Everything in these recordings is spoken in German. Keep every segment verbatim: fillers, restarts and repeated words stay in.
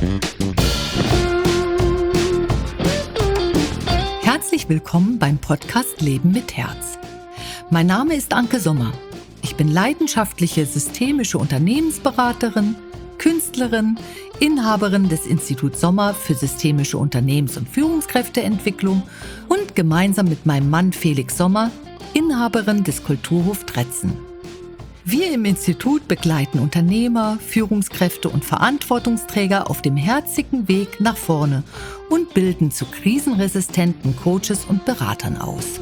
Herzlich willkommen beim Podcast Leben mit Herz. Mein Name ist Anke Sommer. Ich bin leidenschaftliche systemische Unternehmensberaterin, Künstlerin, Inhaberin des Instituts Sommer für systemische Unternehmens- und Führungskräfteentwicklung und gemeinsam mit meinem Mann Felix Sommer Inhaberin des Kulturhof Tretzen. Wir im Institut begleiten Unternehmer, Führungskräfte und Verantwortungsträger auf dem herzigen Weg nach vorne und bilden zu krisenresistenten Coaches und Beratern aus.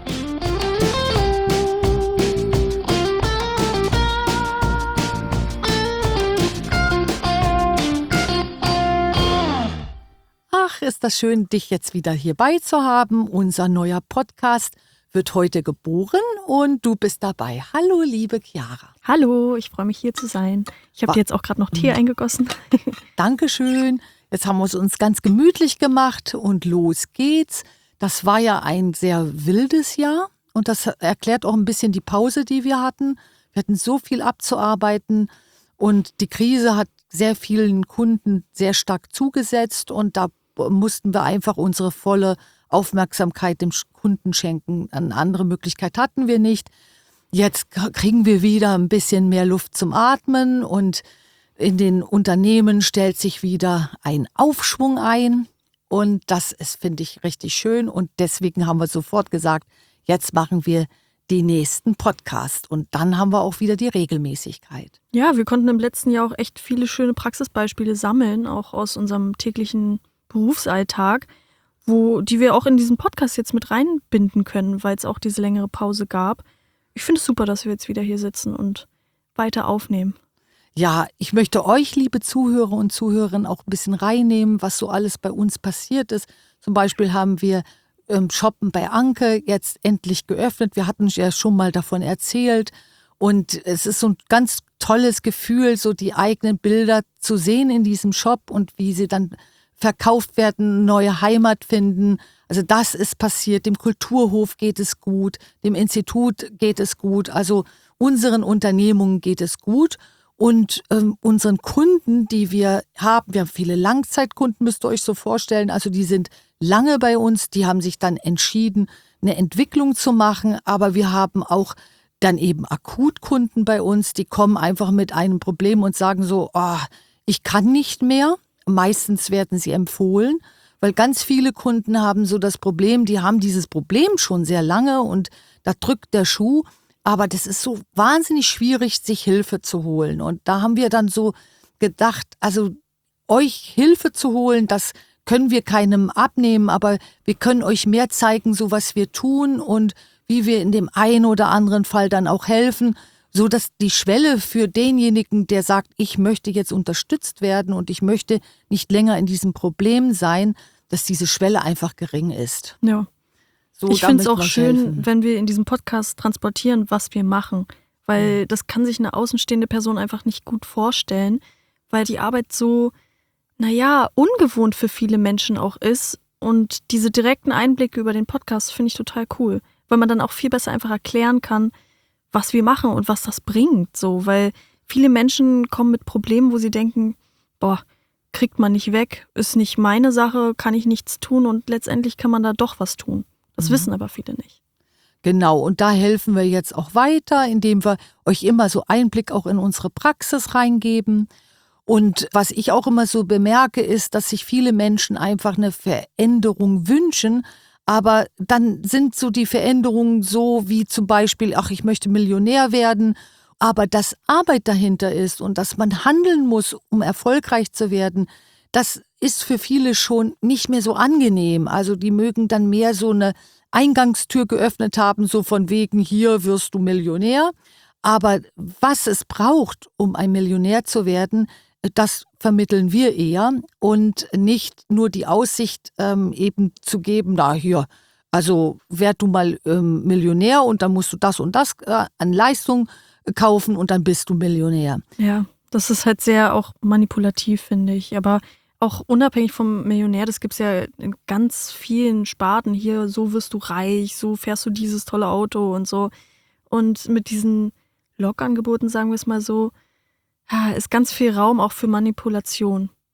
Ach, ist das schön, dich jetzt wieder hierbei zu haben. Unser neuer Podcast wird heute geboren und du bist dabei. Hallo, liebe Chiara. Hallo, ich freue mich hier zu sein. Ich habe dir jetzt auch gerade noch Tee eingegossen. Dankeschön. Jetzt haben wir es uns ganz gemütlich gemacht und los geht's. Das war ja ein sehr wildes Jahr und das erklärt auch ein bisschen die Pause, die wir hatten. Wir hatten so viel abzuarbeiten und die Krise hat sehr vielen Kunden sehr stark zugesetzt und da mussten wir einfach unsere volle Aufmerksamkeit dem Kunden schenken. Eine andere Möglichkeit hatten wir nicht. Jetzt kriegen wir wieder ein bisschen mehr Luft zum Atmen und in den Unternehmen stellt sich wieder ein Aufschwung ein und das ist, finde ich, richtig schön und deswegen haben wir sofort gesagt, jetzt machen wir den nächsten Podcast und dann haben wir auch wieder die Regelmäßigkeit. Ja, wir konnten im letzten Jahr auch echt viele schöne Praxisbeispiele sammeln, auch aus unserem täglichen Berufsalltag, wo die wir auch in diesen Podcast jetzt mit reinbinden können, weil es auch diese längere Pause gab. Ich finde es super, dass wir jetzt wieder hier sitzen und weiter aufnehmen. Ja, ich möchte euch, liebe Zuhörer und Zuhörerinnen, auch ein bisschen reinnehmen, was so alles bei uns passiert ist. Zum Beispiel haben wir ähm, Shoppen bei Anke jetzt endlich geöffnet. Wir hatten ja schon mal davon erzählt. Und es ist so ein ganz tolles Gefühl, so die eigenen Bilder zu sehen in diesem Shop und wie sie dann verkauft werden, neue Heimat finden. Also das ist passiert. Dem Kulturhof geht es gut, dem Institut geht es gut, also unseren Unternehmungen geht es gut. Und ähm, unseren Kunden, die wir haben, wir haben viele Langzeitkunden, müsst ihr euch so vorstellen, also die sind lange bei uns, die haben sich dann entschieden, eine Entwicklung zu machen, aber wir haben auch dann eben Akutkunden bei uns, die kommen einfach mit einem Problem und sagen so, oh, ich kann nicht mehr. Meistens werden sie empfohlen, weil ganz viele Kunden haben so das Problem, die haben dieses Problem schon sehr lange und da drückt der Schuh, aber das ist so wahnsinnig schwierig, sich Hilfe zu holen. Und da haben wir dann so gedacht, also euch Hilfe zu holen, das können wir keinem abnehmen, aber wir können euch mehr zeigen, so was wir tun und wie wir in dem einen oder anderen Fall dann auch helfen, so dass die Schwelle für denjenigen, der sagt, ich möchte jetzt unterstützt werden und ich möchte nicht länger in diesem Problem sein, dass diese Schwelle einfach gering ist. Ja. So, ich finde es auch helfen. schön, wenn wir in diesem Podcast transportieren, was wir machen, weil mhm. das kann sich eine außenstehende Person einfach nicht gut vorstellen, weil die Arbeit so, naja, ungewohnt für viele Menschen auch ist und diese direkten Einblicke über den Podcast finde ich total cool, weil man dann auch viel besser einfach erklären kann, was wir machen und was das bringt, so, weil viele Menschen kommen mit Problemen, wo sie denken, boah, kriegt man nicht weg, ist nicht meine Sache, kann ich nichts tun und letztendlich kann man da doch was tun. Das mhm. wissen aber viele nicht. Genau, und da helfen wir jetzt auch weiter, indem wir euch immer so Einblick auch in unsere Praxis reingeben. Und was ich auch immer so bemerke, ist, dass sich viele Menschen einfach eine Veränderung wünschen, aber dann sind so die Veränderungen so wie zum Beispiel, ach, ich möchte Millionär werden, aber dass Arbeit dahinter ist und dass man handeln muss, um erfolgreich zu werden, das ist für viele schon nicht mehr so angenehm. Also die mögen dann mehr so eine Eingangstür geöffnet haben, so von wegen, hier wirst du Millionär. Aber was es braucht, um ein Millionär zu werden, das vermitteln wir eher und nicht nur die Aussicht ähm, eben zu geben, na hier, also werd du mal ähm, Millionär und dann musst du das und das äh, an Leistung kaufen und dann bist du Millionär. Ja, das ist halt sehr auch manipulativ, finde ich, aber auch unabhängig vom Millionär, das gibt es ja in ganz vielen Sparten hier, so wirst du reich, so fährst du dieses tolle Auto und so. Und mit diesen Log-Angeboten, sagen wir es mal so, ist ganz viel Raum auch für Manipulation.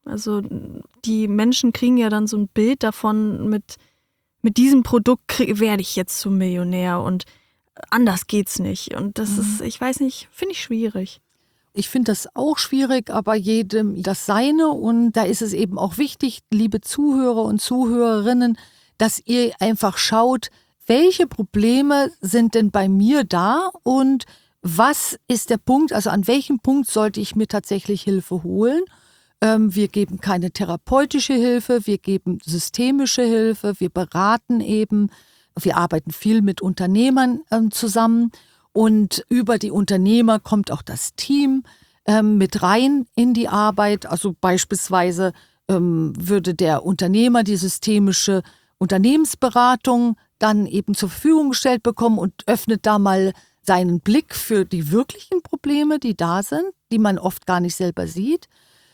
Also die Menschen kriegen ja dann so ein Bild davon, mit, mit diesem Produkt krieg, werde ich jetzt zum Millionär und anders geht's nicht. Und das mhm. ist, ich weiß nicht, finde ich schwierig. Ich finde das auch schwierig, aber jedem das Seine. Und da ist es eben auch wichtig, liebe Zuhörer und Zuhörerinnen, dass ihr einfach schaut, welche Probleme sind denn bei mir da und was ist der Punkt, also an welchem Punkt sollte ich mir tatsächlich Hilfe holen? Ähm, wir geben keine therapeutische Hilfe, wir geben systemische Hilfe, wir beraten eben, wir arbeiten viel mit Unternehmern ähm, zusammen. Und über die Unternehmer kommt auch das Team ähm, mit rein in die Arbeit. Also beispielsweise ähm, würde der Unternehmer die systemische Unternehmensberatung dann eben zur Verfügung gestellt bekommen und öffnet da mal seinen Blick für die wirklichen Probleme, die da sind, die man oft gar nicht selber sieht.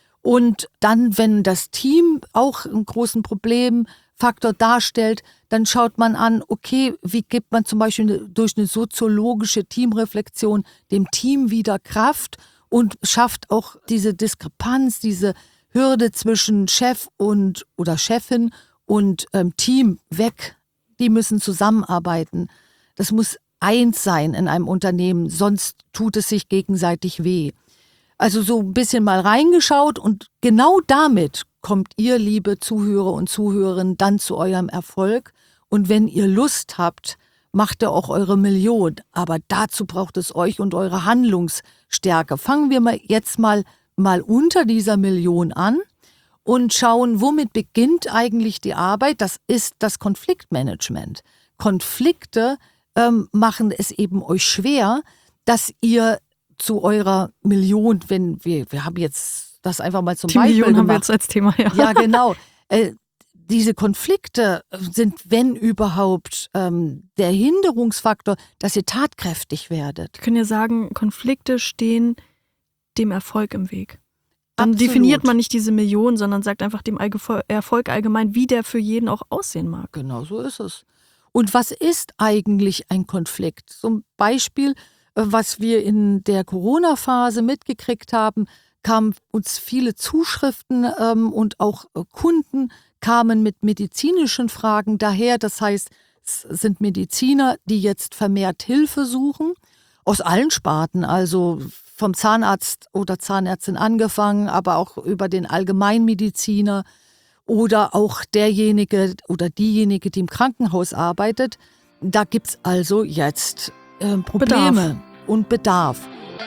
Und dann, wenn das Team auch einen großen Problemfaktor darstellt, dann schaut man an, okay, wie gibt man zum Beispiel durch eine soziologische Teamreflexion dem Team wieder Kraft und schafft auch diese Diskrepanz, diese Hürde zwischen Chef und oder Chefin und ähm, Team weg. Die müssen zusammenarbeiten. Das muss eins sein in einem Unternehmen, sonst tut es sich gegenseitig weh. Also so ein bisschen mal reingeschaut und genau damit kommt ihr, liebe Zuhörer und Zuhörerinnen, dann zu eurem Erfolg. Und wenn ihr Lust habt, macht ihr auch eure Million. Aber dazu braucht es euch und eure Handlungsstärke. Fangen wir mal jetzt mal, mal unter dieser Million an und schauen, womit beginnt eigentlich die Arbeit? Das ist das Konfliktmanagement. Konflikte ähm, machen es eben euch schwer, dass ihr zu eurer Million, wenn wir, wir haben jetzt das einfach mal zum die Beispiel Million gemacht. haben wir jetzt als Thema, ja. Ja, genau. Äh, diese Konflikte sind, wenn überhaupt, ähm, der Hinderungsfaktor, dass ihr tatkräftig werdet. Wir können ja sagen, Konflikte stehen dem Erfolg im Weg. Dann Absolut. definiert man nicht diese Million, sondern sagt einfach dem Erfolg allgemein, wie der für jeden auch aussehen mag. Genau so ist es. Und was ist eigentlich ein Konflikt? Zum Beispiel, was wir in der Corona-Phase mitgekriegt haben, kamen uns viele Zuschriften ähm, und auch äh, Kunden kamen mit medizinischen Fragen daher. Das heißt, es sind Mediziner, die jetzt vermehrt Hilfe suchen, aus allen Sparten, also vom Zahnarzt oder Zahnärztin angefangen, aber auch über den Allgemeinmediziner oder auch derjenige oder diejenige, die im Krankenhaus arbeitet. Da gibt es also jetzt äh, Probleme Bedarf. und Bedarf.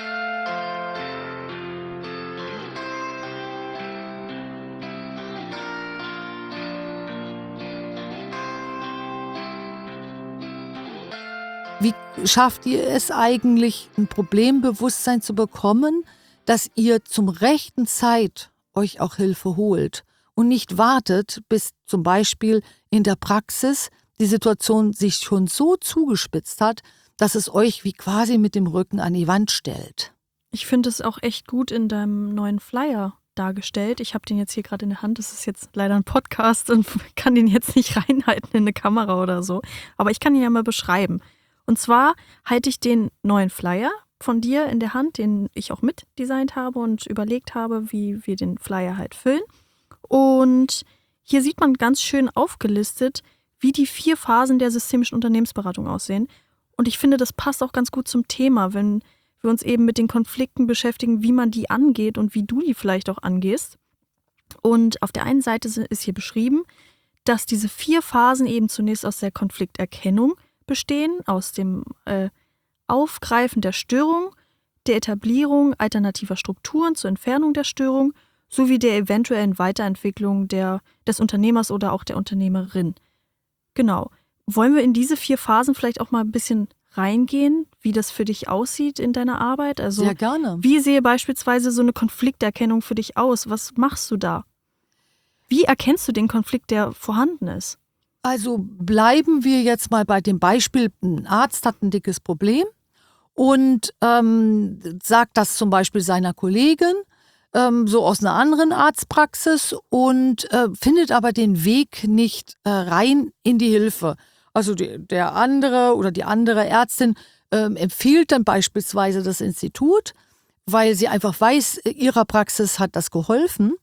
Wie schafft ihr es eigentlich, ein Problembewusstsein zu bekommen, dass ihr zum rechten Zeit euch auch Hilfe holt und nicht wartet, bis zum Beispiel in der Praxis die Situation sich schon so zugespitzt hat, dass es euch wie quasi mit dem Rücken an die Wand stellt? Ich finde es auch echt gut in deinem neuen Flyer dargestellt. Ich habe den jetzt hier gerade in der Hand. Das ist jetzt leider ein Podcast und kann den jetzt nicht reinhalten in eine Kamera oder so. Aber ich kann ihn ja mal beschreiben. Und zwar halte ich den neuen Flyer von dir in der Hand, den ich auch mitdesignt habe und überlegt habe, wie wir den Flyer halt füllen. Und hier sieht man ganz schön aufgelistet, wie die vier Phasen der systemischen Unternehmensberatung aussehen. Und ich finde, das passt auch ganz gut zum Thema, wenn wir uns eben mit den Konflikten beschäftigen, wie man die angeht und wie du die vielleicht auch angehst. Und auf der einen Seite ist hier beschrieben, dass diese vier Phasen eben zunächst aus der Konflikterkennung bestehen, aus dem äh, Aufgreifen der Störung, der Etablierung alternativer Strukturen zur Entfernung der Störung sowie der eventuellen Weiterentwicklung der, des Unternehmers oder auch der Unternehmerin. Genau. Wollen wir in diese vier Phasen vielleicht auch mal ein bisschen reingehen, wie das für dich aussieht in deiner Arbeit? Also, sehr gerne. Wie sehe beispielsweise so eine Konflikterkennung für dich aus? Was machst du da? Wie erkennst du den Konflikt, der vorhanden ist? Also bleiben wir jetzt mal bei dem Beispiel, ein Arzt hat ein dickes Problem und ähm, sagt das zum Beispiel seiner Kollegin, ähm, so aus einer anderen Arztpraxis und äh, findet aber den Weg nicht äh, rein in die Hilfe. Also die, der andere oder die andere Ärztin ähm, empfiehlt dann beispielsweise das Institut, weil sie einfach weiß, ihrer Praxis hat das geholfen.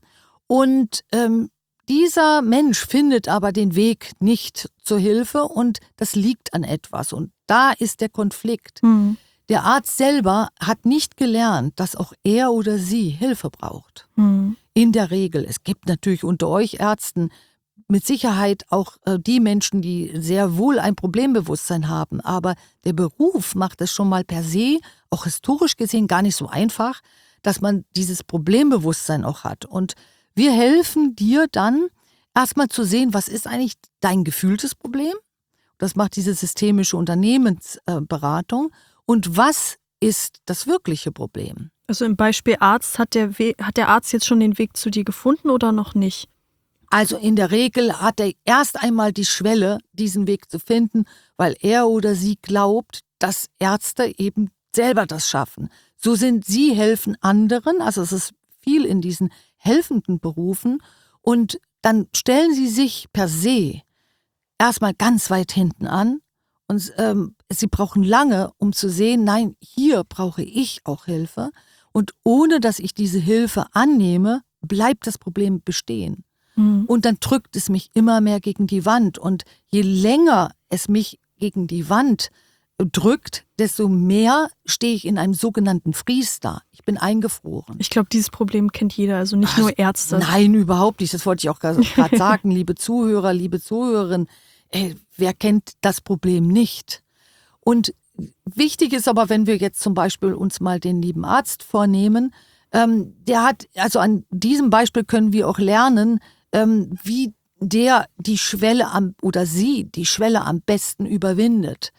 Und ähm, dieser Mensch findet aber den Weg nicht zur Hilfe und das liegt an etwas. Und da ist der Konflikt. Mhm. Der Arzt selber hat nicht gelernt, dass auch er oder sie Hilfe braucht. Mhm. In der Regel. Es gibt natürlich unter euch Ärzten mit Sicherheit auch äh, die Menschen, die sehr wohl ein Problembewusstsein haben. Aber der Beruf macht es schon mal per se, auch historisch gesehen, gar nicht so einfach, dass man dieses Problembewusstsein auch hat. Und wir helfen dir dann erstmal zu sehen, was ist eigentlich dein gefühltes Problem? Das macht diese systemische Unternehmensberatung. Und was ist das wirkliche Problem? Also im Beispiel Arzt, hat der, We- hat der Arzt jetzt schon den Weg zu dir gefunden oder noch nicht? Also in der Regel hat er erst einmal die Schwelle, diesen Weg zu finden, weil er oder sie glaubt, dass Ärzte eben selber das schaffen. So sind sie helfen anderen, also es ist viel in diesen helfenden Berufen und dann stellen sie sich per se erstmal ganz weit hinten an und ähm, sie brauchen lange, um zu sehen, nein, hier brauche ich auch Hilfe und ohne, dass ich diese Hilfe annehme, bleibt das Problem bestehen. Mhm. Und dann drückt es mich immer mehr gegen die Wand und je länger es mich gegen die Wand drückt, desto mehr stehe ich in einem sogenannten Freeze da. Ich bin eingefroren. Ich glaube, dieses Problem kennt jeder, also nicht Also, nur Ärzte. Nein, überhaupt nicht. Das wollte ich auch gerade sagen, liebe Zuhörer, liebe Zuhörerinnen. Ey, wer kennt das Problem nicht? Und wichtig ist aber, wenn wir jetzt zum Beispiel uns mal den lieben Arzt vornehmen, ähm, der hat, also an diesem Beispiel können wir auch lernen, ähm, wie der die Schwelle am, oder sie die Schwelle am besten überwindet.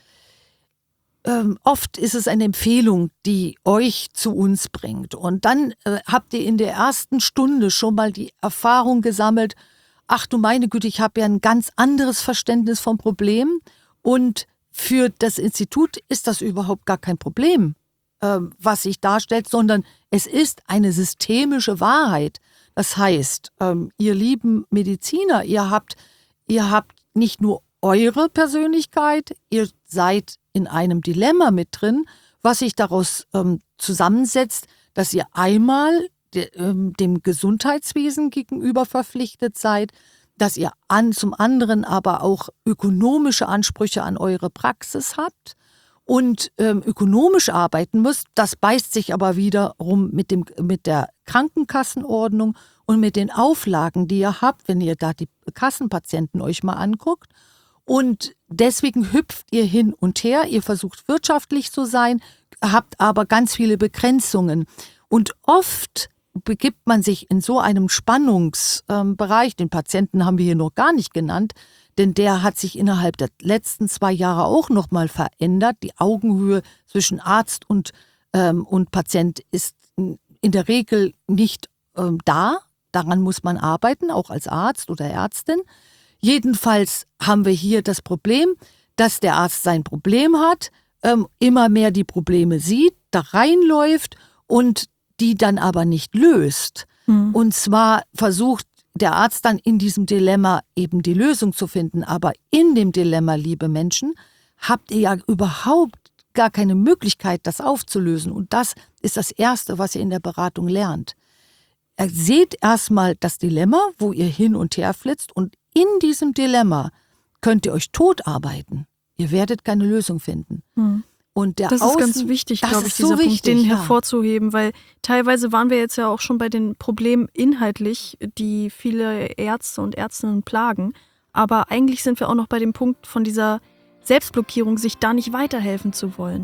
Ähm, oft ist es eine Empfehlung, die euch zu uns bringt. Und dann äh, habt ihr in der ersten Stunde schon mal die Erfahrung gesammelt, ach du meine Güte, ich habe ja ein ganz anderes Verständnis vom Problem. Und für das Institut ist das überhaupt gar kein Problem, ähm, was sich darstellt, sondern es ist eine systemische Wahrheit. Das heißt, ähm, ihr lieben Mediziner, ihr habt, ihr habt nicht nur eure Persönlichkeit, ihr seid in einem Dilemma mit drin, was sich daraus ähm, zusammensetzt, dass ihr einmal de, ähm, dem Gesundheitswesen gegenüber verpflichtet seid, dass ihr an, zum anderen aber auch ökonomische Ansprüche an eure Praxis habt und ähm, ökonomisch arbeiten müsst. Das beißt sich aber wiederum mit, dem, mit der Krankenkassenordnung und mit den Auflagen, die ihr habt, wenn ihr da die Kassenpatienten euch mal anguckt. Und deswegen hüpft ihr hin und her, ihr versucht wirtschaftlich zu sein, habt aber ganz viele Begrenzungen. Und oft begibt man sich in so einem Spannungsbereich, den Patienten haben wir hier noch gar nicht genannt, denn der hat sich innerhalb der letzten zwei Jahre auch nochmal verändert. Die Augenhöhe zwischen Arzt und, ähm, und Patient ist in der Regel nicht ähm, da. Daran muss man arbeiten, auch als Arzt oder Ärztin. Jedenfalls haben wir hier das Problem, dass der Arzt sein Problem hat, ähm, immer mehr die Probleme sieht, da reinläuft und die dann aber nicht löst. Mhm. Und zwar versucht der Arzt dann in diesem Dilemma eben die Lösung zu finden. Aber in dem Dilemma, liebe Menschen, habt ihr ja überhaupt gar keine Möglichkeit, das aufzulösen. Und das ist das Erste, was ihr in der Beratung lernt. Ihr seht erstmal das Dilemma, wo ihr hin und her flitzt und in diesem Dilemma könnt ihr euch totarbeiten. Ihr werdet keine Lösung finden. Hm. Und der das Außen, ist ganz wichtig, das glaube ich, ist dieser so Punkt, wichtig, den ja. hervorzuheben, weil teilweise waren wir jetzt ja auch schon bei den Problemen inhaltlich, die viele Ärzte und Ärztinnen plagen. Aber eigentlich sind wir auch noch bei dem Punkt von dieser Selbstblockierung, sich da nicht weiterhelfen zu wollen.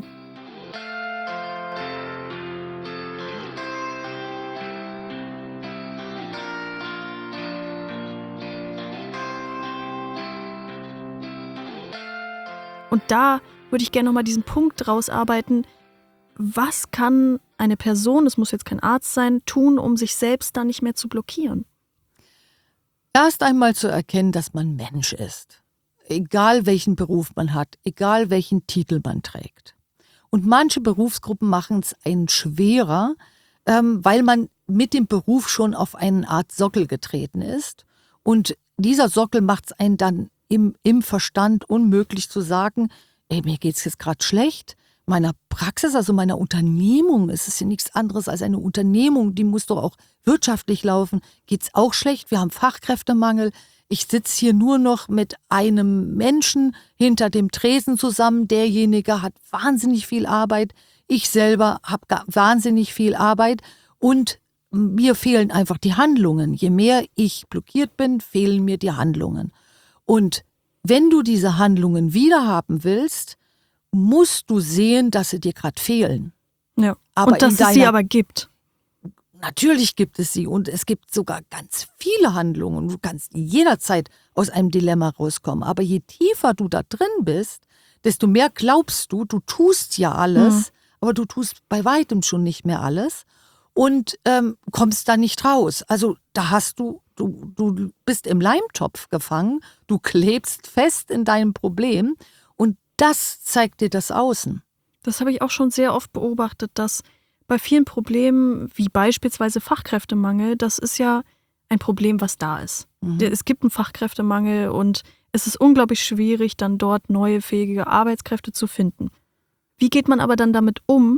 Und da würde ich gerne nochmal diesen Punkt rausarbeiten, was kann eine Person, es muss jetzt kein Arzt sein, tun, um sich selbst da nicht mehr zu blockieren? Erst einmal zu erkennen, dass man Mensch ist. Egal welchen Beruf man hat, egal welchen Titel man trägt. Und manche Berufsgruppen machen es einen schwerer, ähm, weil man mit dem Beruf schon auf eine Art Sockel getreten ist. Und dieser Sockel macht es einen dann im, im Verstand unmöglich zu sagen, ey, mir geht's jetzt gerade schlecht, meiner Praxis, also meiner Unternehmung, es ist ja nichts anderes als eine Unternehmung, die muss doch auch wirtschaftlich laufen, geht es auch schlecht, wir haben Fachkräftemangel. Ich sitze hier nur noch mit einem Menschen hinter dem Tresen zusammen, derjenige hat wahnsinnig viel Arbeit, ich selber habe wahnsinnig viel Arbeit und mir fehlen einfach die Handlungen. Je mehr ich blockiert bin, fehlen mir die Handlungen. Und wenn du diese Handlungen wiederhaben willst, musst du sehen, dass sie dir gerade fehlen. Ja. Aber und dass in deiner, es sie aber gibt. Natürlich gibt es sie und es gibt sogar ganz viele Handlungen. Du kannst jederzeit aus einem Dilemma rauskommen. Aber je tiefer du da drin bist, desto mehr glaubst du, du tust ja alles, mhm. aber du tust bei weitem schon nicht mehr alles. Und ähm, kommst da nicht raus. Also da hast du, du, du bist im Leimtopf gefangen, du klebst fest in deinem Problem und das zeigt dir das Außen. Das habe ich auch schon sehr oft beobachtet, dass bei vielen Problemen, wie beispielsweise Fachkräftemangel, das ist ja ein Problem, was da ist. Mhm. Es gibt einen Fachkräftemangel und es ist unglaublich schwierig, dann dort neue, fähige Arbeitskräfte zu finden. Wie geht man aber dann damit um,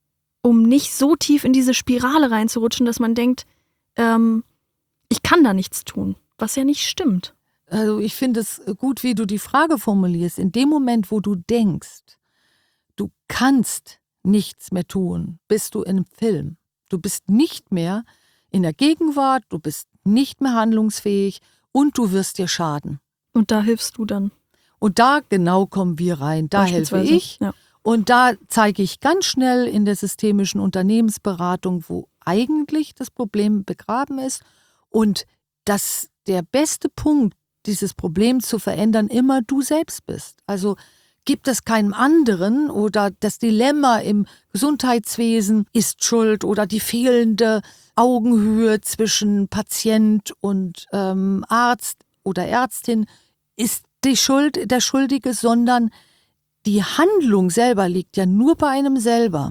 um nicht so tief in diese Spirale reinzurutschen, dass man denkt, ähm, ich kann da nichts tun, was ja nicht stimmt. Also ich finde es gut, wie du die Frage formulierst. In dem Moment, wo du denkst, du kannst nichts mehr tun, bist du in einem Film. Du bist nicht mehr in der Gegenwart, du bist nicht mehr handlungsfähig und du wirst dir schaden. Und da hilfst du dann? Und da genau kommen wir rein, da helfe ich. Ja. Und da zeige ich ganz schnell in der systemischen Unternehmensberatung, wo eigentlich das Problem begraben ist und dass der beste Punkt, dieses Problem zu verändern, immer du selbst bist. Also gibt es keinem anderen oder das Dilemma im Gesundheitswesen ist schuld oder die fehlende Augenhöhe zwischen Patient und ähm, Arzt oder Ärztin ist die Schuld der Schuldige, sondern die Handlung selber liegt ja nur bei einem selber.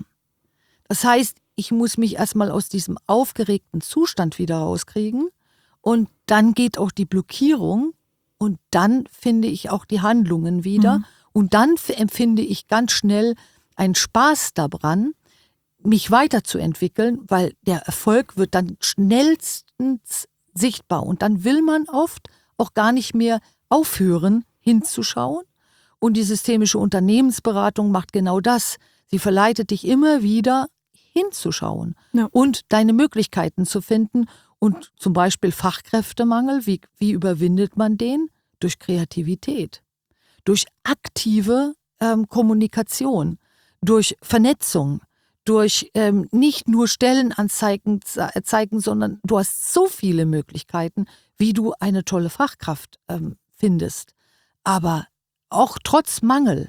Das heißt, ich muss mich erstmal aus diesem aufgeregten Zustand wieder rauskriegen und dann geht auch die Blockierung und dann finde ich auch die Handlungen wieder mhm. und dann empfinde ich ganz schnell einen Spaß daran, mich weiterzuentwickeln, weil der Erfolg wird dann schnellstens sichtbar und dann will man oft auch gar nicht mehr aufhören, hinzuschauen. Und die systemische Unternehmensberatung macht genau das. Sie verleitet dich immer wieder hinzuschauen ja. und deine Möglichkeiten zu finden. Und zum Beispiel Fachkräftemangel, wie, wie überwindet man den? Durch Kreativität, durch aktive ähm, Kommunikation, durch Vernetzung, durch ähm, nicht nur Stellenanzeigen zeigen, sondern du hast so viele Möglichkeiten, wie du eine tolle Fachkraft ähm, findest. Aber auch trotz Mangel.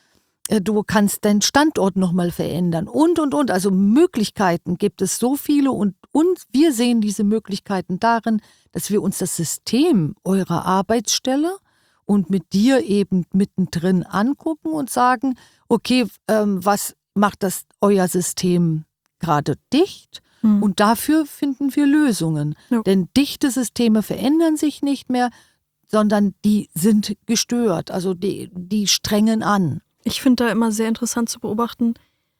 Du kannst deinen Standort nochmal verändern und, und, und. Also Möglichkeiten gibt es so viele und, und wir sehen diese Möglichkeiten darin, dass wir uns das System eurer Arbeitsstelle und mit dir eben mittendrin angucken und sagen, okay, ähm, was macht das euer System gerade dicht? Hm. Und dafür finden wir Lösungen. Ja. Denn dichte Systeme verändern sich nicht mehr, sondern die sind gestört, also die, die strengen an. Ich finde da immer sehr interessant zu beobachten,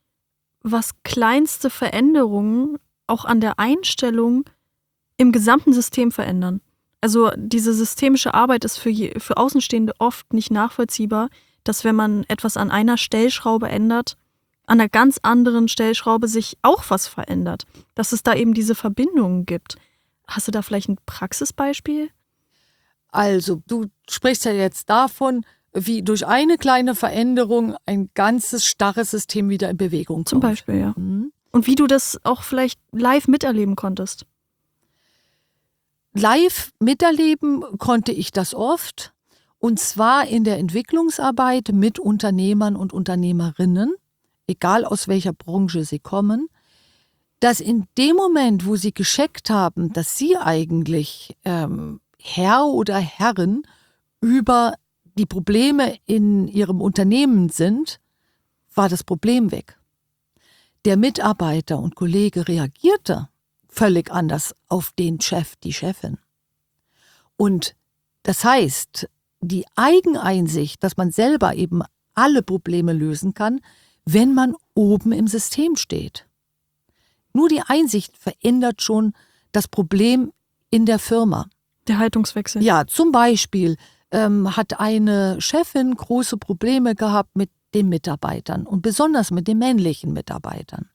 was kleinste Veränderungen auch an der Einstellung im gesamten System verändern. Also diese systemische Arbeit ist für, je, für Außenstehende oft nicht nachvollziehbar, dass wenn man etwas an einer Stellschraube ändert, an einer ganz anderen Stellschraube sich auch was verändert. Dass es da eben diese Verbindungen gibt. Hast du da vielleicht ein Praxisbeispiel? Also, du sprichst ja jetzt davon, wie durch eine kleine Veränderung ein ganzes starres System wieder in Bewegung kommt. Zum Beispiel, ja. Mhm. Und wie du das auch vielleicht live miterleben konntest. Live miterleben konnte ich das oft. Und zwar in der Entwicklungsarbeit mit Unternehmern und Unternehmerinnen, egal aus welcher Branche sie kommen, dass in dem Moment, wo sie gecheckt haben, dass sie eigentlich ähm, Herr oder Herrin über die Probleme in ihrem Unternehmen sind, war das Problem weg. Der Mitarbeiter und Kollege reagierte völlig anders auf den Chef, die Chefin. Und das heißt, die Eigeneinsicht, dass man selber eben alle Probleme lösen kann, wenn man oben im System steht. Nur die Einsicht verändert schon das Problem in der Firma. Der Haltungswechsel. Ja, zum Beispiel ähm, hat eine Chefin große Probleme gehabt mit den Mitarbeitern und besonders mit den männlichen Mitarbeitern.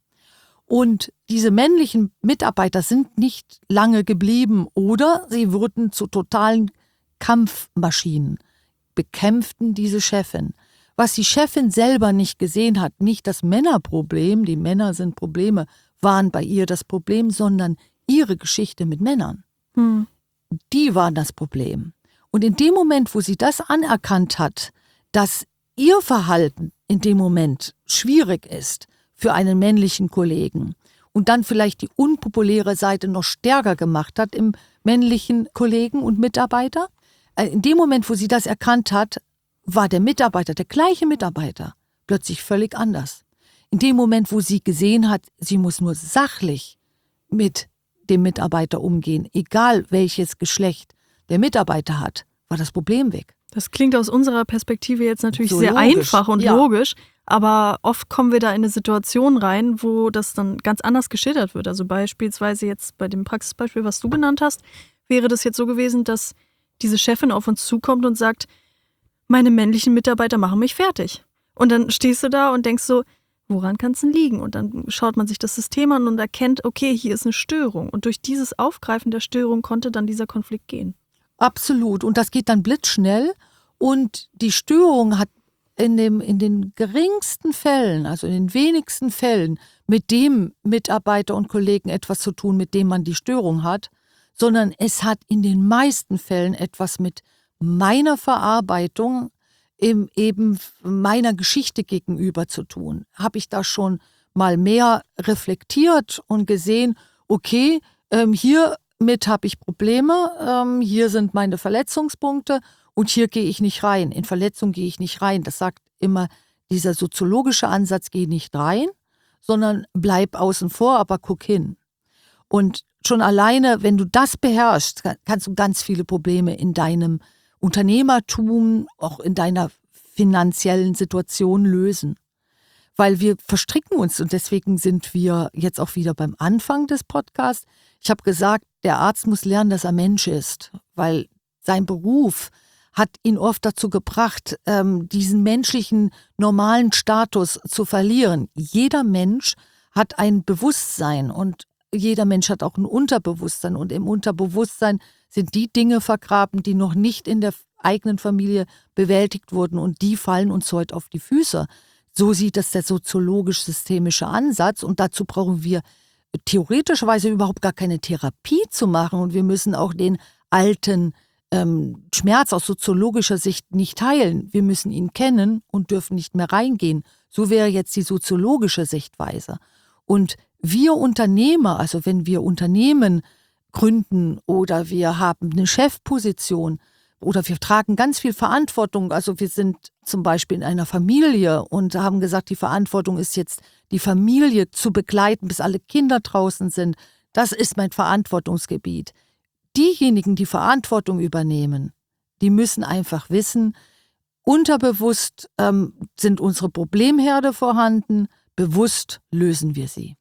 Und diese männlichen Mitarbeiter sind nicht lange geblieben oder sie wurden zu totalen Kampfmaschinen, bekämpften diese Chefin. Was die Chefin selber nicht gesehen hat, nicht das Männerproblem, die Männer sind Probleme, waren bei ihr das Problem, sondern ihre Geschichte mit Männern. Hm. Die waren das Problem. Und in dem Moment, wo sie das anerkannt hat, dass ihr Verhalten in dem Moment schwierig ist für einen männlichen Kollegen und dann vielleicht die unpopuläre Seite noch stärker gemacht hat im männlichen Kollegen und Mitarbeiter, in dem Moment, wo sie das erkannt hat, war der Mitarbeiter, der gleiche Mitarbeiter, plötzlich völlig anders. In dem Moment, wo sie gesehen hat, sie muss nur sachlich mit dem Mitarbeiter umgehen, egal welches Geschlecht der Mitarbeiter hat, war das Problem weg. Das klingt aus unserer Perspektive jetzt natürlich So sehr logisch. einfach und Ja. logisch, aber oft kommen wir da in eine Situation rein, wo das dann ganz anders geschildert wird. Also beispielsweise jetzt bei dem Praxisbeispiel, was du genannt hast, wäre das jetzt so gewesen, dass diese Chefin auf uns zukommt und sagt, meine männlichen Mitarbeiter machen mich fertig. Und dann stehst du da und denkst so, woran kann es denn liegen? Und dann schaut man sich das System an und erkennt, okay, hier ist eine Störung. Und durch dieses Aufgreifen der Störung konnte dann dieser Konflikt gehen. Absolut. Und das geht dann blitzschnell. Und die Störung hat in, dem, in den geringsten Fällen, also in den wenigsten Fällen, mit dem Mitarbeiter und Kollegen etwas zu tun, mit dem man die Störung hat, sondern es hat in den meisten Fällen etwas mit meiner Verarbeitung, im, eben meiner Geschichte gegenüber zu tun. Habe ich da schon mal mehr reflektiert und gesehen, okay, ähm, hiermit habe ich Probleme, ähm, hier sind meine Verletzungspunkte und hier gehe ich nicht rein. In Verletzung gehe ich nicht rein. Das sagt immer dieser soziologische Ansatz, geh nicht rein, sondern bleib außen vor, aber guck hin. Und schon alleine, wenn du das beherrschst, kannst du ganz viele Probleme in deinem Unternehmertum, auch in deiner finanziellen Situation lösen. Weil wir verstricken uns und deswegen sind wir jetzt auch wieder beim Anfang des Podcasts. Ich habe gesagt, der Arzt muss lernen, dass er Mensch ist, weil sein Beruf hat ihn oft dazu gebracht, diesen menschlichen, normalen Status zu verlieren. Jeder Mensch hat ein Bewusstsein und jeder Mensch hat auch ein Unterbewusstsein und im Unterbewusstsein sind die Dinge vergraben, die noch nicht in der eigenen Familie bewältigt wurden und die fallen uns heute auf die Füße. So sieht das der soziologisch-systemische Ansatz und dazu brauchen wir theoretischerweise überhaupt gar keine Therapie zu machen und wir müssen auch den alten ähm, Schmerz aus soziologischer Sicht nicht heilen. Wir müssen ihn kennen und dürfen nicht mehr reingehen. So wäre jetzt die soziologische Sichtweise. Und wir Unternehmer, also wenn wir Unternehmen gründen oder wir haben eine Chefposition oder wir tragen ganz viel Verantwortung, also wir sind zum Beispiel in einer Familie und haben gesagt, die Verantwortung ist jetzt, die Familie zu begleiten, bis alle Kinder draußen sind. Das ist mein Verantwortungsgebiet. Diejenigen, die Verantwortung übernehmen, die müssen einfach wissen, unterbewusst ähm, sind unsere Problemherde vorhanden, bewusst lösen wir sie.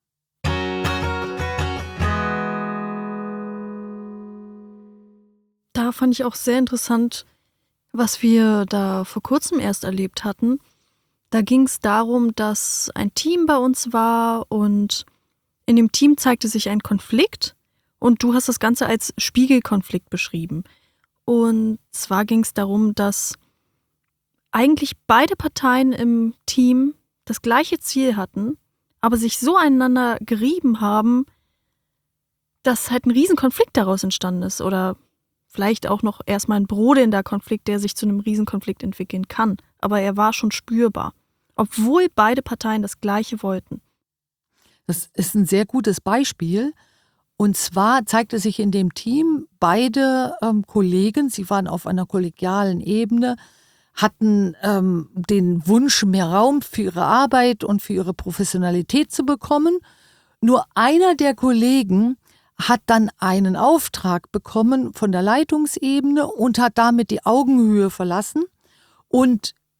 Da fand ich auch sehr interessant, was wir da vor kurzem erst erlebt hatten. Da ging es darum, dass ein Team bei uns war und in dem Team zeigte sich ein Konflikt und du hast das Ganze als Spiegelkonflikt beschrieben. Und zwar ging es darum, dass eigentlich beide Parteien im Team das gleiche Ziel hatten, aber sich so aneinander gerieben haben, dass halt ein Riesenkonflikt daraus entstanden ist oder vielleicht auch noch erstmal ein brodelnder Konflikt, der sich zu einem Riesenkonflikt entwickeln kann. Aber er war schon spürbar, obwohl beide Parteien das Gleiche wollten. Das ist ein sehr gutes Beispiel. Und zwar zeigte sich in dem Team, beide ähm, Kollegen, sie waren auf einer kollegialen Ebene, hatten ähm, den Wunsch, mehr Raum für ihre Arbeit und für ihre Professionalität zu bekommen. Nur einer der Kollegen hat dann einen Auftrag bekommen von der Leitungsebene und hat damit die Augenhöhe verlassen und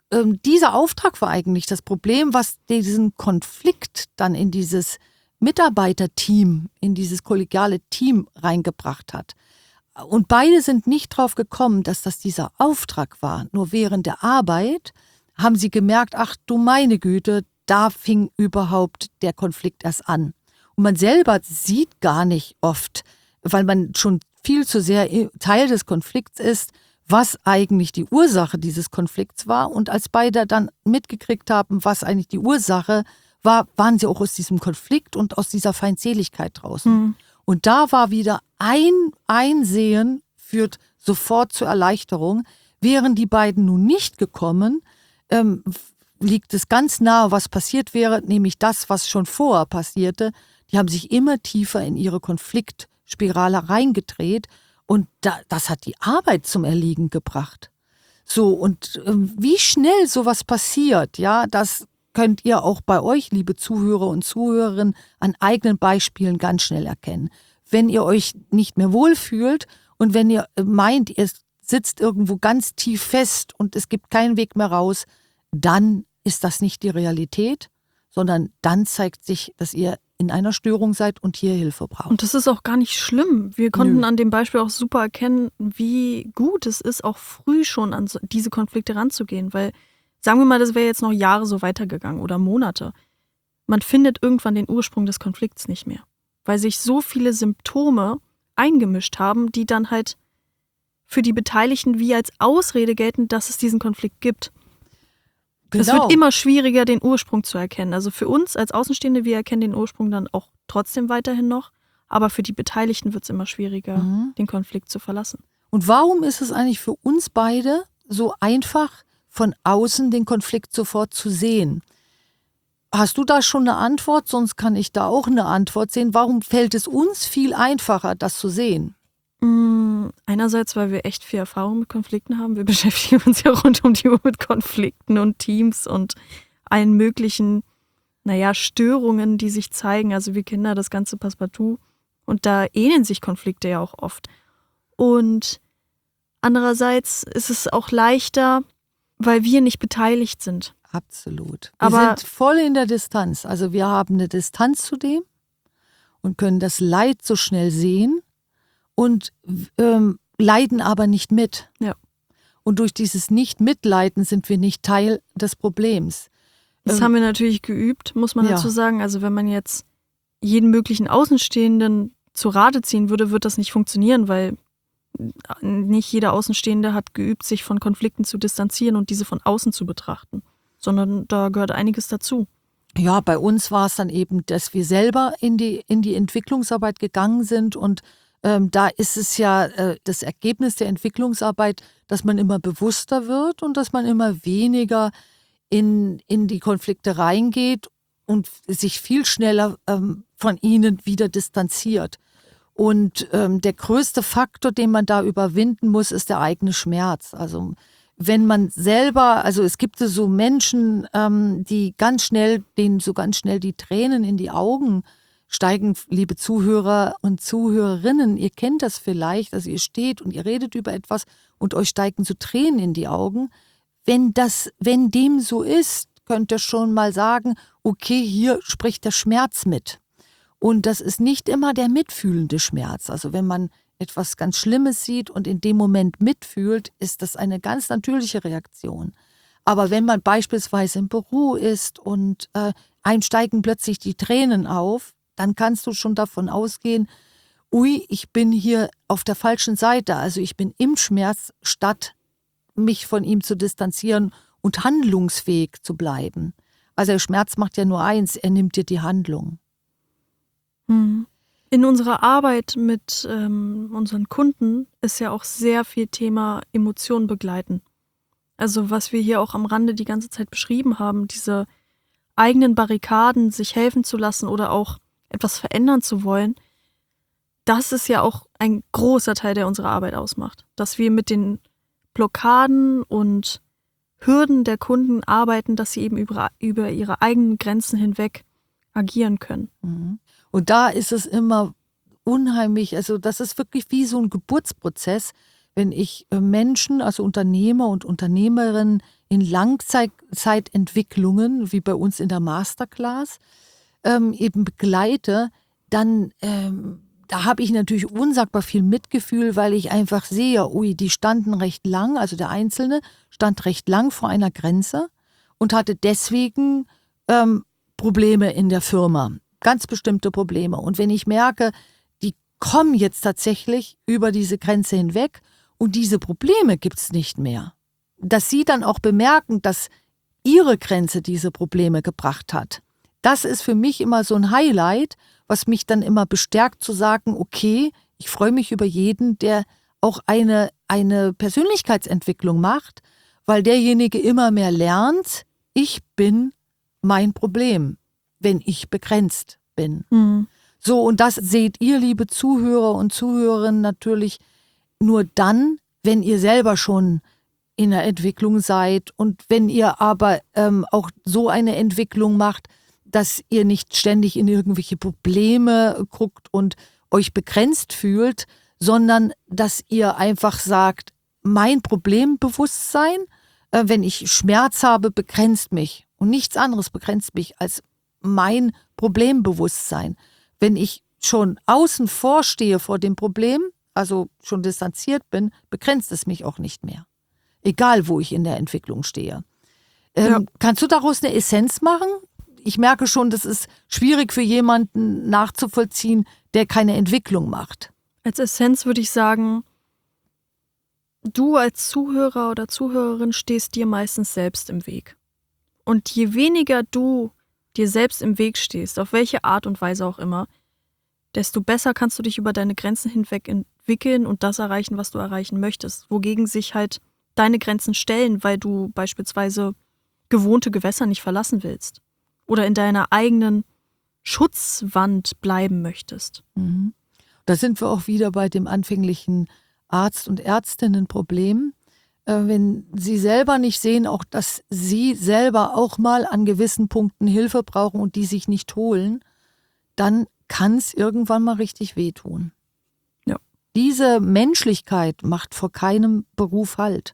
ähm, dieser Auftrag war eigentlich das Problem, was diesen Konflikt dann in dieses Mitarbeiterteam, in dieses kollegiale Team reingebracht hat. Und beide sind nicht drauf gekommen, dass das dieser Auftrag war. Nur während der Arbeit haben sie gemerkt, ach du meine Güte, da fing überhaupt der Konflikt erst an. Und man selber sieht gar nicht oft, weil man schon viel zu sehr Teil des Konflikts ist, was eigentlich die Ursache dieses Konflikts war. Und als beide dann mitgekriegt haben, was eigentlich die Ursache war, waren sie auch aus diesem Konflikt und aus dieser Feindseligkeit draußen. Mhm. Und da war wieder ein Einsehen, führt sofort zur Erleichterung. Wären die beiden nun nicht gekommen, ähm, liegt es ganz nahe, was passiert wäre, nämlich das, was schon vorher passierte. Die haben sich immer tiefer in ihre Konfliktspirale reingedreht und da, das hat die Arbeit zum Erliegen gebracht. So, und ähm, wie schnell sowas passiert, ja, das könnt ihr auch bei euch, liebe Zuhörer und Zuhörerinnen, an eigenen Beispielen ganz schnell erkennen. Wenn ihr euch nicht mehr wohlfühlt und wenn ihr meint, ihr sitzt irgendwo ganz tief fest und es gibt keinen Weg mehr raus, dann ist das nicht die Realität, sondern dann zeigt sich, dass ihr in einer Störung seid und hier Hilfe braucht. Und das ist auch gar nicht schlimm. Wir konnten Nö. an dem Beispiel auch super erkennen, wie gut es ist, auch früh schon an diese Konflikte ranzugehen. Weil, sagen wir mal, das wäre jetzt noch Jahre so weitergegangen oder Monate. Man findet irgendwann den Ursprung des Konflikts nicht mehr. Weil sich so viele Symptome eingemischt haben, die dann halt für die Beteiligten wie als Ausrede gelten, dass es diesen Konflikt gibt. Genau. Es wird immer schwieriger, den Ursprung zu erkennen. Also für uns als Außenstehende, wir erkennen den Ursprung dann auch trotzdem weiterhin noch. Aber für die Beteiligten wird es immer schwieriger, mhm. den Konflikt zu verlassen. Und warum ist es eigentlich für uns beide so einfach, von außen den Konflikt sofort zu sehen? Hast du da schon eine Antwort? Sonst kann ich da auch eine Antwort sehen. Warum fällt es uns viel einfacher, das zu sehen? Einerseits, weil wir echt viel Erfahrung mit Konflikten haben. Wir beschäftigen uns ja rund um die Uhr mit Konflikten und Teams und allen möglichen, naja, Störungen, die sich zeigen. Also wir kennen ja das ganze Passepartout. Und da ähneln sich Konflikte ja auch oft. Und andererseits ist es auch leichter, weil wir nicht beteiligt sind. Absolut. Wir Aber sind voll in der Distanz. Also wir haben eine Distanz zu dem und können das Leid so schnell sehen und ähm, leiden aber nicht mit. Ja. Und durch dieses Nicht-Mitleiden sind wir nicht Teil des Problems. Das ähm, haben wir natürlich geübt, muss man ja. dazu sagen. Also wenn man jetzt jeden möglichen Außenstehenden zu Rate ziehen würde, wird das nicht funktionieren, weil nicht jeder Außenstehende hat geübt, sich von Konflikten zu distanzieren und diese von außen zu betrachten. Sondern da gehört einiges dazu. Ja, bei uns war es dann eben, dass wir selber in die, in die Entwicklungsarbeit gegangen sind und ähm, da ist es ja äh, das Ergebnis der Entwicklungsarbeit, dass man immer bewusster wird und dass man immer weniger in, in die Konflikte reingeht und sich viel schneller ähm, von ihnen wieder distanziert. Und ähm, der größte Faktor, den man da überwinden muss, ist der eigene Schmerz. Also wenn man selber, also es gibt so Menschen, ähm, die ganz schnell, denen so ganz schnell die Tränen in die Augen steigen, liebe Zuhörer und Zuhörerinnen, ihr kennt das vielleicht, also ihr steht und ihr redet über etwas und euch steigen so Tränen in die Augen. Wenn das, wenn dem so ist, könnt ihr schon mal sagen, okay, hier spricht der Schmerz mit. Und das ist nicht immer der mitfühlende Schmerz. Also wenn man etwas ganz Schlimmes sieht und in dem Moment mitfühlt, ist das eine ganz natürliche Reaktion. Aber wenn man beispielsweise im Büro ist und äh, einem steigen plötzlich die Tränen auf, dann kannst du schon davon ausgehen, ui, ich bin hier auf der falschen Seite. Also ich bin im Schmerz, statt mich von ihm zu distanzieren und handlungsfähig zu bleiben. Also der Schmerz macht ja nur eins, er nimmt dir die Handlung. In unserer Arbeit mit ähm, unseren Kunden ist ja auch sehr viel Thema Emotionen begleiten. Also was wir hier auch am Rande die ganze Zeit beschrieben haben, diese eigenen Barrikaden, sich helfen zu lassen oder auch etwas verändern zu wollen, das ist ja auch ein großer Teil, der unsere Arbeit ausmacht. Dass wir mit den Blockaden und Hürden der Kunden arbeiten, dass sie eben über, über ihre eigenen Grenzen hinweg agieren können. Mhm. Und da ist es immer unheimlich, also das ist wirklich wie so ein Geburtsprozess, wenn ich Menschen, also Unternehmer und Unternehmerinnen in Langzeitentwicklungen, wie bei uns in der Masterclass, ähm, eben begleite, dann ähm, da habe ich natürlich unsagbar viel Mitgefühl, weil ich einfach sehe, ui, die standen recht lang, also der Einzelne stand recht lang vor einer Grenze und hatte deswegen ähm, Probleme in der Firma, ganz bestimmte Probleme. Und wenn ich merke, die kommen jetzt tatsächlich über diese Grenze hinweg und diese Probleme gibt es nicht mehr, dass sie dann auch bemerken, dass ihre Grenze diese Probleme gebracht hat. Das ist für mich immer so ein Highlight, was mich dann immer bestärkt zu sagen, okay, ich freue mich über jeden, der auch eine, eine Persönlichkeitsentwicklung macht, weil derjenige immer mehr lernt, ich bin mein Problem, wenn ich begrenzt bin. Mhm. So, und das seht ihr, liebe Zuhörer und Zuhörerinnen, natürlich nur dann, wenn ihr selber schon in der Entwicklung seid und wenn ihr aber ähm, auch so eine Entwicklung macht, dass ihr nicht ständig in irgendwelche Probleme guckt und euch begrenzt fühlt, sondern dass ihr einfach sagt, mein Problembewusstsein, äh, wenn ich Schmerz habe, begrenzt mich und nichts anderes begrenzt mich als mein Problembewusstsein. Wenn ich schon außen vor stehe vor dem Problem, also schon distanziert bin, begrenzt es mich auch nicht mehr. Egal, wo ich in der Entwicklung stehe. Ähm, ja. Kannst du daraus eine Essenz machen? Ich merke schon, das ist schwierig für jemanden nachzuvollziehen, der keine Entwicklung macht. Als Essenz würde ich sagen, du als Zuhörer oder Zuhörerin stehst dir meistens selbst im Weg. Und je weniger du dir selbst im Weg stehst, auf welche Art und Weise auch immer, desto besser kannst du dich über deine Grenzen hinweg entwickeln und das erreichen, was du erreichen möchtest. Wogegen sich halt deine Grenzen stellen, weil du beispielsweise gewohnte Gewässer nicht verlassen willst. Oder in deiner eigenen Schutzwand bleiben möchtest. Mhm. Da sind wir auch wieder bei dem anfänglichen Arzt- und Ärztinnen-Problem. Äh, wenn sie selber nicht sehen, auch dass sie selber auch mal an gewissen Punkten Hilfe brauchen und die sich nicht holen, dann kann es irgendwann mal richtig wehtun. Ja. Diese Menschlichkeit macht vor keinem Beruf Halt.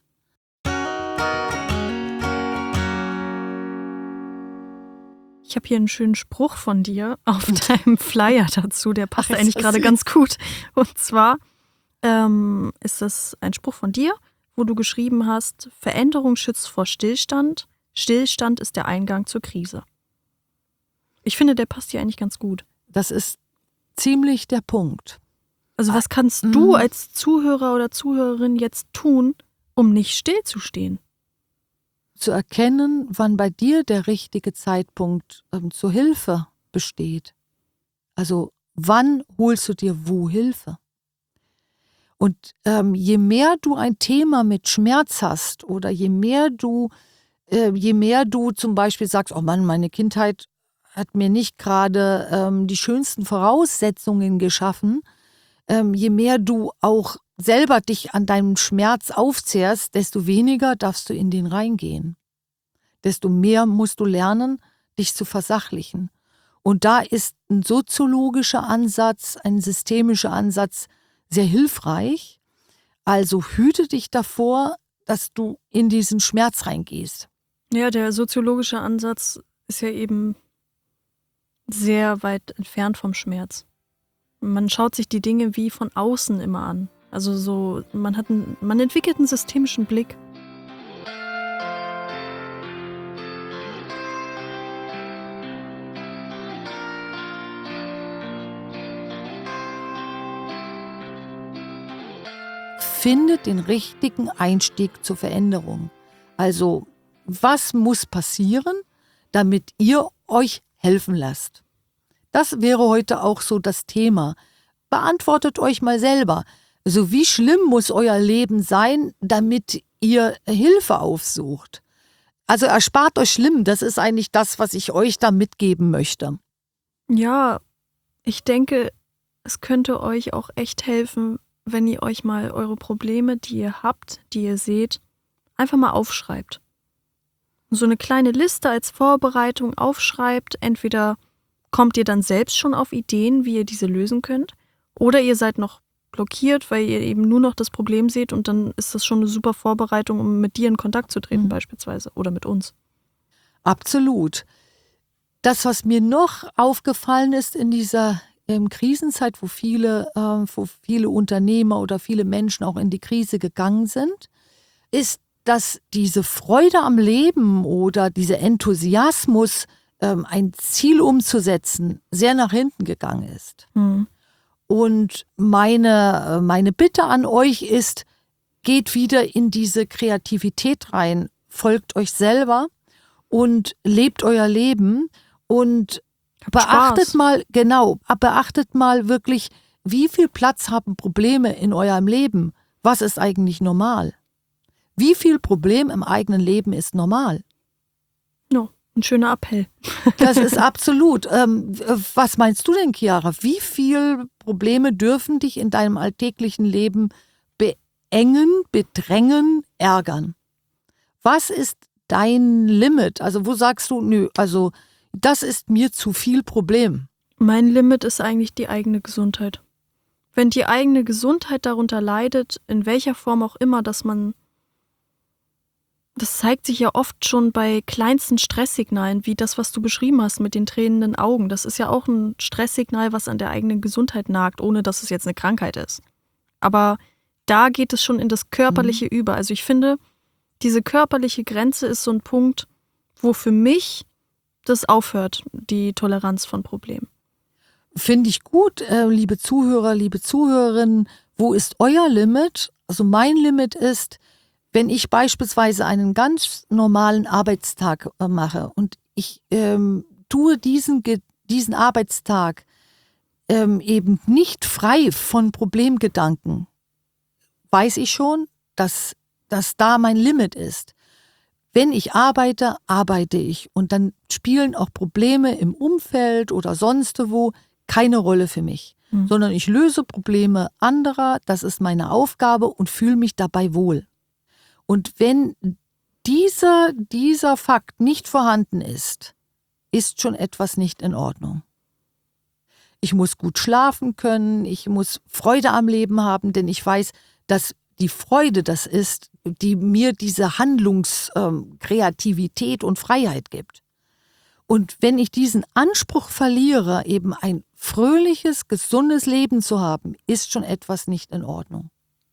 Ich habe hier einen schönen Spruch von dir auf deinem Flyer dazu, der passt Ach, eigentlich gerade ganz gut. Und zwar ähm, ist das ein Spruch von dir, wo du geschrieben hast, Veränderung schützt vor Stillstand, Stillstand ist der Eingang zur Krise. Ich finde, der passt hier eigentlich ganz gut. Das ist ziemlich der Punkt. Also was kannst ah, du als Zuhörer oder Zuhörerin jetzt tun, um nicht stillzustehen? Zu erkennen, wann bei dir der richtige Zeitpunkt ähm, zur Hilfe besteht. Also wann holst du dir wo Hilfe? Und ähm, je mehr du ein Thema mit Schmerz hast oder je mehr du, äh, je mehr du zum Beispiel sagst, oh Mann, meine Kindheit hat mir nicht gerade ähm, die schönsten Voraussetzungen geschaffen, ähm, je mehr du auch selber dich an deinem Schmerz aufzehrst, desto weniger darfst du in den reingehen. Desto mehr musst du lernen, dich zu versachlichen. Und da ist ein soziologischer Ansatz, ein systemischer Ansatz sehr hilfreich. Also hüte dich davor, dass du in diesen Schmerz reingehst. Ja, der soziologische Ansatz ist ja eben sehr weit entfernt vom Schmerz. Man schaut sich die Dinge wie von außen immer an. Also so, man hat einen, man entwickelt einen systemischen Blick. Findet den richtigen Einstieg zur Veränderung. Also, was muss passieren, damit ihr euch helfen lasst? Das wäre heute auch so das Thema. Beantwortet euch mal selber. Also wie schlimm muss euer Leben sein, damit ihr Hilfe aufsucht? Also erspart euch schlimm, das ist eigentlich das, was ich euch da mitgeben möchte. Ja, ich denke, es könnte euch auch echt helfen, wenn ihr euch mal eure Probleme, die ihr habt, die ihr seht, einfach mal aufschreibt. So eine kleine Liste als Vorbereitung aufschreibt, entweder kommt ihr dann selbst schon auf Ideen, wie ihr diese lösen könnt, oder ihr seid noch blockiert, weil ihr eben nur noch das Problem seht und dann ist das schon eine super Vorbereitung, um mit dir in Kontakt zu treten, mhm. beispielsweise, oder mit uns. Absolut. Das, was mir noch aufgefallen ist in dieser ähm, Krisenzeit, wo viele, äh, wo viele Unternehmer oder viele Menschen auch in die Krise gegangen sind, ist, dass diese Freude am Leben oder dieser Enthusiasmus, ähm, ein Ziel umzusetzen, sehr nach hinten gegangen ist. Mhm. Und meine, meine Bitte an euch ist, geht wieder in diese Kreativität rein, folgt euch selber und lebt euer Leben und Habt beachtet Spaß. mal, genau, beachtet mal wirklich, wie viel Platz haben Probleme in eurem Leben? Was ist eigentlich normal? Wie viel Problem im eigenen Leben ist normal? No, ein schöner Appell. Das ist absolut. Ähm, was meinst du denn, Chiara? Wie viele Probleme dürfen dich in deinem alltäglichen Leben beengen, bedrängen, ärgern? Was ist dein Limit? Also wo sagst du, nö, also das ist mir zu viel Problem? Mein Limit ist eigentlich die eigene Gesundheit. Wenn die eigene Gesundheit darunter leidet, in welcher Form auch immer, dass man das zeigt sich ja oft schon bei kleinsten Stresssignalen, wie das, was du beschrieben hast mit den tränenden Augen. Das ist ja auch ein Stresssignal, was an der eigenen Gesundheit nagt, ohne dass es jetzt eine Krankheit ist. Aber da geht es schon in das Körperliche mhm. über. Also ich finde, diese körperliche Grenze ist so ein Punkt, wo für mich das aufhört, die Toleranz von Problemen. Finde ich gut, äh, liebe Zuhörer, liebe Zuhörerinnen. Wo ist euer Limit? Also mein Limit ist, wenn ich beispielsweise einen ganz normalen Arbeitstag äh, mache und ich ähm, tue diesen, diesen Arbeitstag ähm, eben nicht frei von Problemgedanken, weiß ich schon, dass, dass da mein Limit ist. Wenn ich arbeite, arbeite ich und dann spielen auch Probleme im Umfeld oder sonst wo keine Rolle für mich, hm. sondern ich löse Probleme anderer, das ist meine Aufgabe und fühle mich dabei wohl. Und wenn dieser, dieser Fakt nicht vorhanden ist, ist schon etwas nicht in Ordnung. Ich muss gut schlafen können, ich muss Freude am Leben haben, denn ich weiß, dass die Freude das ist, die mir diese Handlungskreativität ähm, und Freiheit gibt. Und wenn ich diesen Anspruch verliere, eben ein fröhliches, gesundes Leben zu haben, ist schon etwas nicht in Ordnung.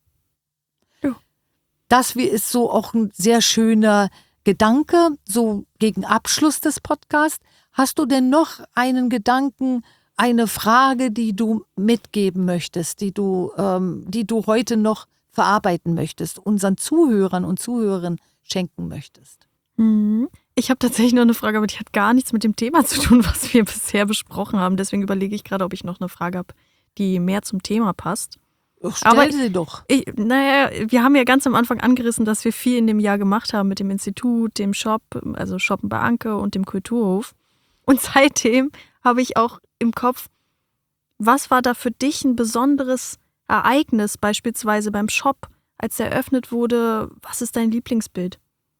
Das ist so auch ein sehr schöner Gedanke, so gegen Abschluss des Podcasts. Hast du denn noch einen Gedanken, eine Frage, die du mitgeben möchtest, die du, ähm, die du heute noch verarbeiten möchtest, unseren Zuhörern und Zuhörern schenken möchtest? Ich habe tatsächlich noch eine Frage, aber die hat gar nichts mit dem Thema zu tun, was wir bisher besprochen haben. Deswegen überlege ich gerade, ob ich noch eine Frage habe, die mehr zum Thema passt. Stell aber sie doch. Ich, naja, wir haben ja ganz am Anfang angerissen, dass wir viel in dem Jahr gemacht haben mit dem Institut, dem Shop, also Shoppen bei Anke und dem Kulturhof. Und seitdem habe ich auch im Kopf, was war da für dich ein besonderes Ereignis, beispielsweise beim Shop, als er eröffnet wurde? Was ist dein Lieblingsbild?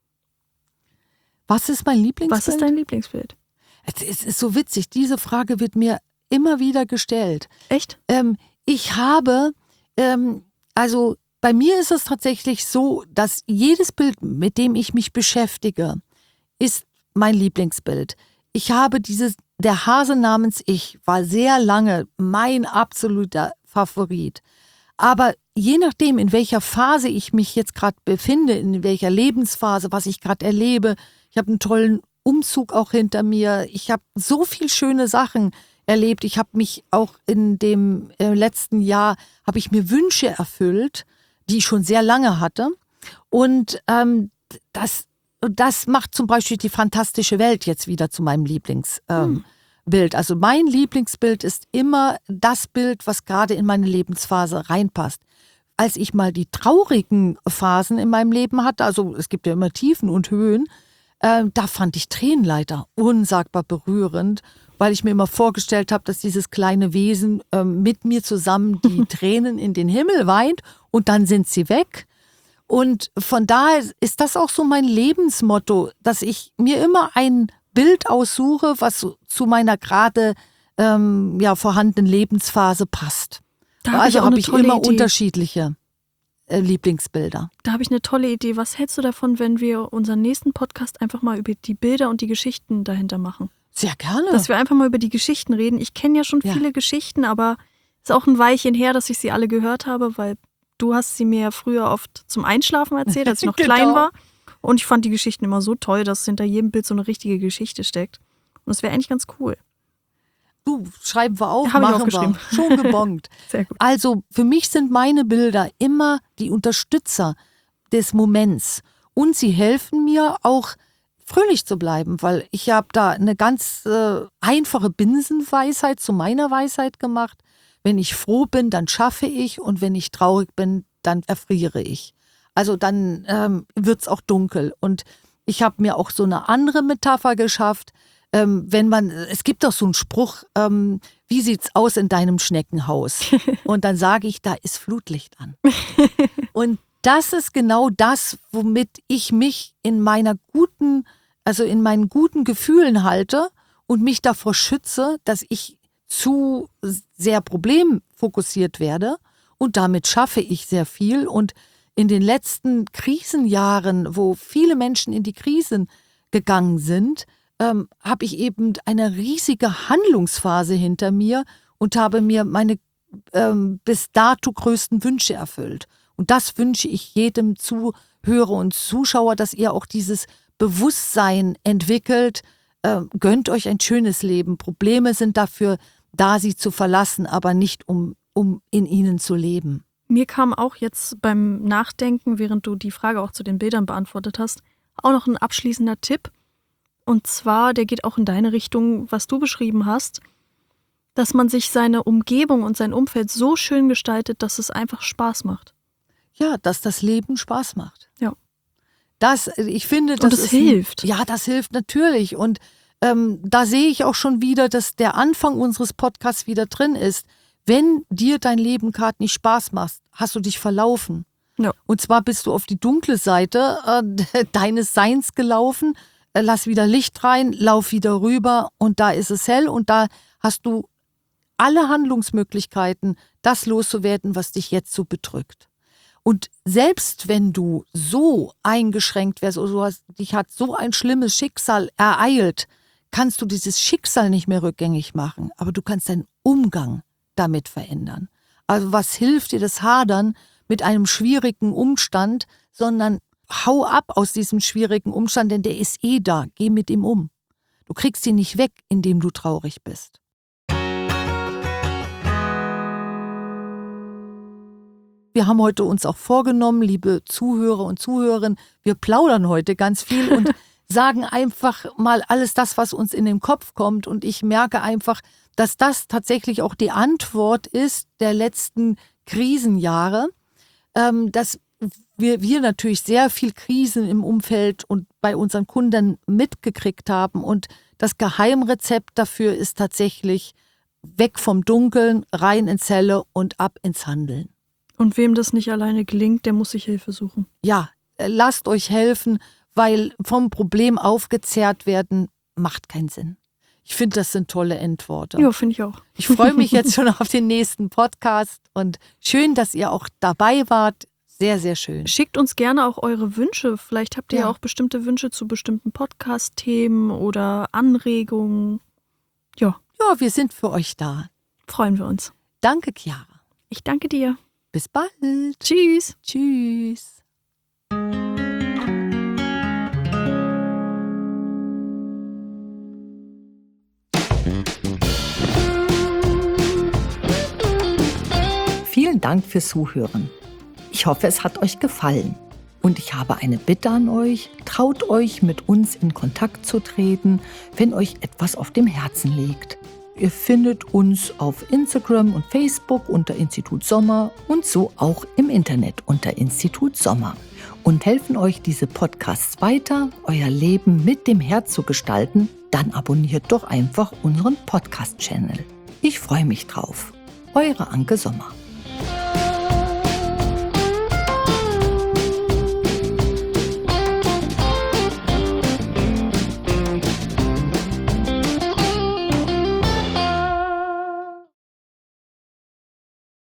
Was ist mein Lieblingsbild? Was ist dein Lieblingsbild? Es ist so witzig, diese Frage wird mir immer wieder gestellt. Echt? Ähm, ich habe, ähm, also bei mir ist es tatsächlich so, dass jedes Bild, mit dem ich mich beschäftige, ist mein Lieblingsbild. Ich habe dieses, der Hase namens Ich war sehr lange mein absoluter Favorit. Aber je nachdem, in welcher Phase ich mich jetzt gerade befinde, in welcher Lebensphase, was ich gerade erlebe, ich habe einen tollen Umzug auch hinter mir, ich habe so viel schöne Sachen erlebt. Ich habe mich auch in dem äh, letzten Jahr, habe ich mir Wünsche erfüllt, die ich schon sehr lange hatte. Und ähm, das, das macht zum Beispiel die fantastische Welt jetzt wieder zu meinem Lieblingsbild. Ähm, hm. Also mein Lieblingsbild ist immer das Bild, was gerade in meine Lebensphase reinpasst. Als ich mal die traurigen Phasen in meinem Leben hatte, also es gibt ja immer Tiefen und Höhen, äh, da fand ich Tränenleiter unsagbar berührend, weil ich mir immer vorgestellt habe, dass dieses kleine Wesen äh, mit mir zusammen die Tränen in den Himmel weint und dann sind sie weg. Und von daher ist das auch so mein Lebensmotto, dass ich mir immer ein Bild aussuche, was zu meiner gerade ähm, ja, vorhandenen Lebensphase passt. Da hab ich Also auch habe eine ich tolle immer Idee. unterschiedliche äh, Lieblingsbilder. Da habe ich eine tolle Idee. Was hältst du davon, wenn wir unseren nächsten Podcast einfach mal über die Bilder und die Geschichten dahinter machen? Sehr gerne. Dass wir einfach mal über die Geschichten reden. Ich kenne ja schon Ja. viele Geschichten, aber es ist auch ein Weilchen her, dass ich sie alle gehört habe, weil du hast sie mir ja früher oft zum Einschlafen erzählt, als ich noch Genau. klein war. Und ich fand die Geschichten immer so toll, dass hinter jedem Bild so eine richtige Geschichte steckt. Und das wäre eigentlich ganz cool. Du, schreiben wir auf, Hab ich machen aufgeschrieben. wir. Schon gebongt. Sehr gut. Also für mich sind meine Bilder immer die Unterstützer des Moments. Und sie helfen mir auch fröhlich zu bleiben, weil ich habe da eine ganz äh, einfache Binsenweisheit zu meiner Weisheit gemacht. Wenn ich froh bin, dann schaffe ich, und wenn ich traurig bin, dann erfriere ich. Also dann ähm, wird es auch dunkel. Und ich habe mir auch so eine andere Metapher geschafft. Ähm, wenn man, es gibt doch so einen Spruch, ähm, wie sieht's aus in deinem Schneckenhaus? Und dann sage ich, da ist Flutlicht an. Und das ist genau das, womit ich mich in meiner guten, also in meinen guten Gefühlen halte und mich davor schütze, dass ich zu sehr problemfokussiert werde. Und damit schaffe ich sehr viel. Und in den letzten Krisenjahren, wo viele Menschen in die Krisen gegangen sind, ähm, habe ich eben eine riesige Handlungsphase hinter mir und habe mir meine ähm, bis dato größten Wünsche erfüllt. Und das wünsche ich jedem Zuhörer und Zuschauer, dass ihr auch dieses Bewusstsein entwickelt. Äh, gönnt euch ein schönes Leben. Probleme sind dafür da, sie zu verlassen, aber nicht um, um in ihnen zu leben. Mir kam auch jetzt beim Nachdenken, während du die Frage auch zu den Bildern beantwortet hast, auch noch ein abschließender Tipp. Und zwar, der geht auch in deine Richtung, was du beschrieben hast, dass man sich seine Umgebung und sein Umfeld so schön gestaltet, dass es einfach Spaß macht. Ja, dass das Leben Spaß macht. Ja. Das, ich finde, das Und es ist hilft. Ein, ja, das hilft natürlich. Und ähm, da sehe ich auch schon wieder, dass der Anfang unseres Podcasts wieder drin ist. Wenn dir dein Leben gerade nicht Spaß macht, hast du dich verlaufen. Ja. Und zwar bist du auf die dunkle Seite äh, deines Seins gelaufen. Äh, lass wieder Licht rein, lauf wieder rüber und da ist es hell und da hast du alle Handlungsmöglichkeiten, das loszuwerden, was dich jetzt so bedrückt. Und selbst wenn du so eingeschränkt wärst oder du hast, dich hat so ein schlimmes Schicksal ereilt, kannst du dieses Schicksal nicht mehr rückgängig machen, aber du kannst deinen Umgang damit verändern. Also was hilft dir das Hadern mit einem schwierigen Umstand, sondern hau ab aus diesem schwierigen Umstand, denn der ist eh da, geh mit ihm um. Du kriegst ihn nicht weg, indem du traurig bist. Wir haben heute uns auch vorgenommen, liebe Zuhörer und Zuhörerinnen, wir plaudern heute ganz viel und sagen einfach mal alles das, was uns in den Kopf kommt. Und ich merke einfach, dass das tatsächlich auch die Antwort ist der letzten Krisenjahre, ähm, dass wir, wir natürlich sehr viel Krisen im Umfeld und bei unseren Kunden mitgekriegt haben. Und das Geheimrezept dafür ist tatsächlich weg vom Dunkeln, rein ins Helle und ab ins Handeln. Und wem das nicht alleine gelingt, der muss sich Hilfe suchen. Ja, lasst euch helfen, weil vom Problem aufgezehrt werden macht keinen Sinn. Ich finde, das sind tolle Endworte. Ja, finde ich auch. Ich freue mich jetzt schon auf den nächsten Podcast und schön, dass ihr auch dabei wart. Sehr, sehr schön. Schickt uns gerne auch eure Wünsche. Vielleicht habt ihr ja Ja. auch bestimmte Wünsche zu bestimmten Podcast-Themen oder Anregungen. Ja, Ja, wir sind für euch da. freuen wir uns. Danke, Chiara. Ich danke dir. Bis bald. Tschüss. Tschüss. Vielen Dank fürs Zuhören. Ich hoffe, es hat euch gefallen. Und ich habe eine Bitte an euch, traut euch, mit uns in Kontakt zu treten, wenn euch etwas auf dem Herzen liegt. Ihr findet uns auf Instagram und Facebook unter Institut Sommer und so auch im Internet unter Institut Sommer. Und helfen euch diese Podcasts weiter, euer Leben mit dem Herz zu gestalten, dann abonniert doch einfach unseren Podcast-Channel. Ich freue mich drauf. Eure Anke Sommer.